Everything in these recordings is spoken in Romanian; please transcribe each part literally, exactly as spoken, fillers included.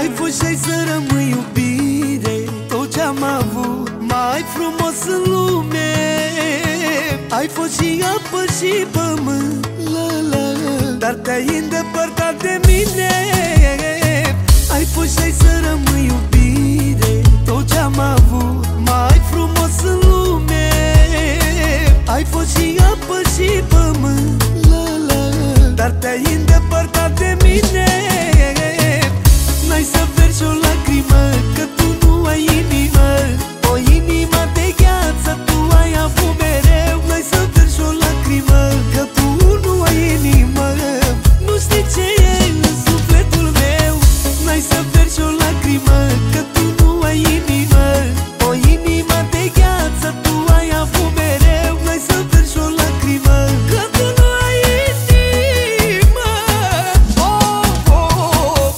Ai fost și-ai să rămâi iubire, tot ce-am avut mai frumos în lume. Ai fost și apă și pământ, la, la, la, dar te-ai îndepărtat de mine. Ai fost și-ai să rămâi iubire, tot ce-am avut mai frumos în lume. Ai fost și apă și pământ, la, la, la, dar te-ai îndepărtat de mine. N-ai să vergi o lacrimă, că tu nu ai inimă, o inimă de gheață tu ai avut mereu. N-ai să vergi o lacrimă, că tu nu ai inimă, nu știi ce e în sufletul meu. N-ai să vergi o lacrimă, că tu nu ai inimă, o inimă de gheață tu ai avut mereu. N-ai să vergi o lacrimă, că tu nu ai inimă. Oh, oh, oh.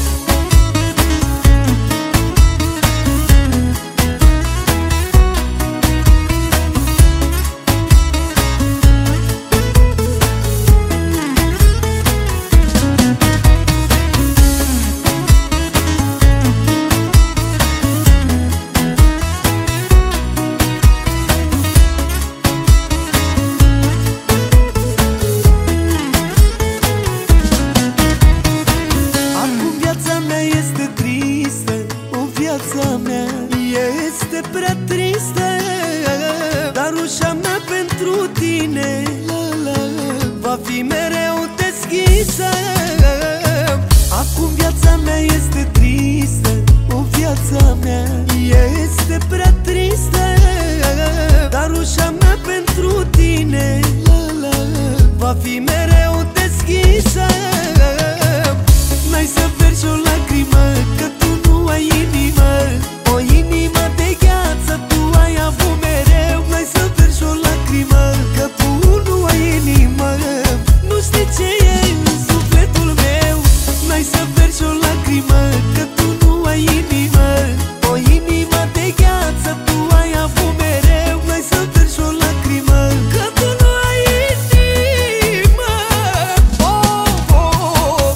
Viața mea este prea tristă, dar ușa mea pentru tine, la, la, la, va fi mereu deschisă. Acum viața mea este tristă, o viața mea este prea tristă, dar ușa mea pentru tine, la, la, la, va fi mereu deschisă. N-ai să vergi o lacrimă, că tu nu ai inimă, o inimă de gheață tu ai avut mereu. N-ai să vergi o lacrimă, că tu nu ai inimă, nu știi ce e în sufletul meu. N-ai să vergi o lacrimă, că tu nu ai inimă, o inimă de gheață tu ai avut mereu. N-ai să vergi o lacrimă, că tu nu ai inimă. Oh, oh, oh.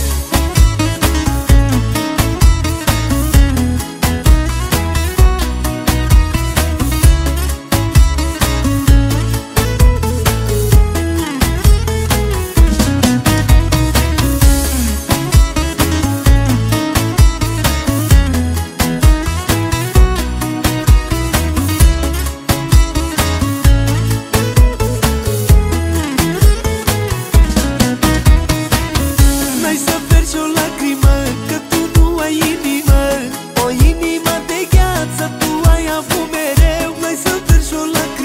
N-ai să vergi o lacrimă, că tu nu ai inimă, o inimă de gheață tu ai avut mereu. N-ai să vergi o lacrimă,